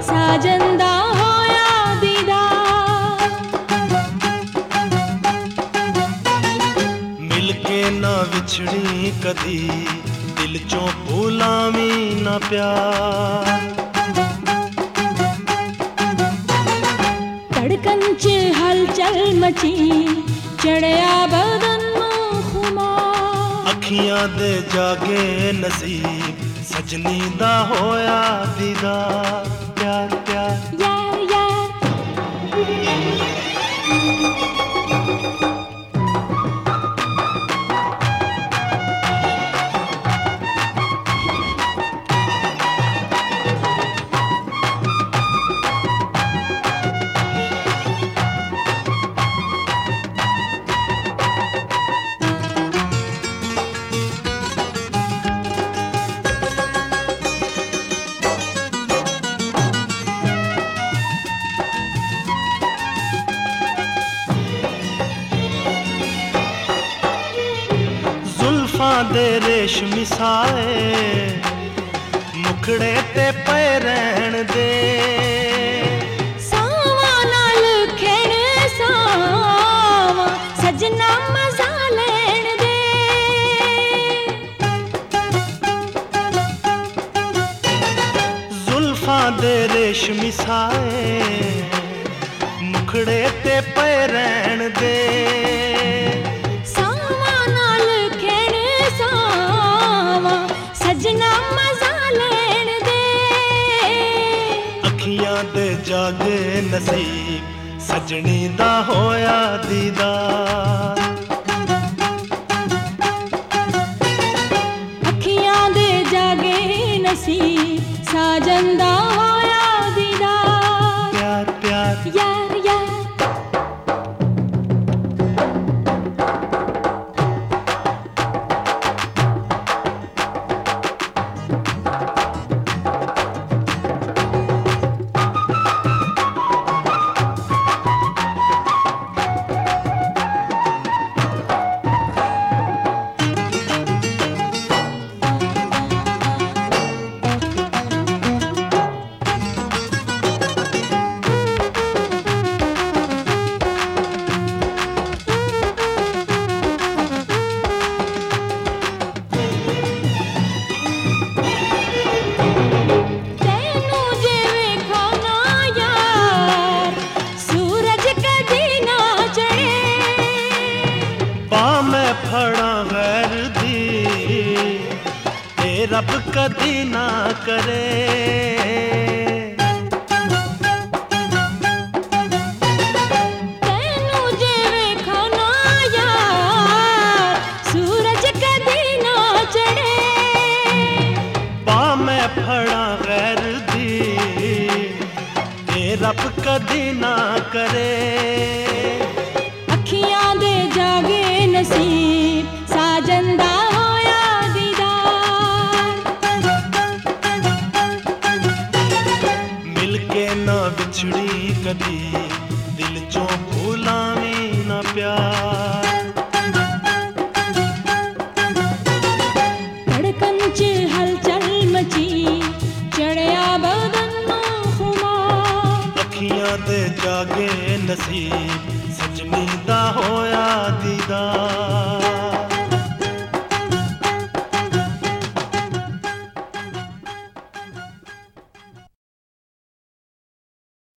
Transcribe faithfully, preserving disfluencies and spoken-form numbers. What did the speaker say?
साजन दा होया दीदार। मिलके ना विछड़ी कदी दिल चों भूलावी ना प्यार। धड़कन च हलचल मची चढ़िया बदन नूं खुमार। अखियां दे जागे नसीब सजनी दा होया दीदार। प्यार प्यार यार यार दे रेशमी साए मुखड़े ते पे रहन दे। सावा नाल खेण सावा सजना मजा लेण दे। जुल्फां दे रेशमी साए मुखड़े ते पे रहन दे। सजना मजा लेण दे। अखियां दे जागे नसीब सजनी दा होया दीदार। अखियां दे जागे नसीब साजन दा होया दीदार। प्यार प्यार यार यार फड़ा गैर दी ते रब कदी ना करे। तेनू जे वेखा ना यार सूरज कदी ना चढ़े। पा मैं फड़ा गैर दी ते रब कदी ना करे। अखियां दे जागे नसीब साजन दा होया दीदार। मिलके ना बिछड़ी कदी दिल चों भूलावी ना प्यार। धड़कन च हलचल मची चढ़िया बदन नूं खुमार। अखियां दे जागे नसीब सजनी दा होया दीदार।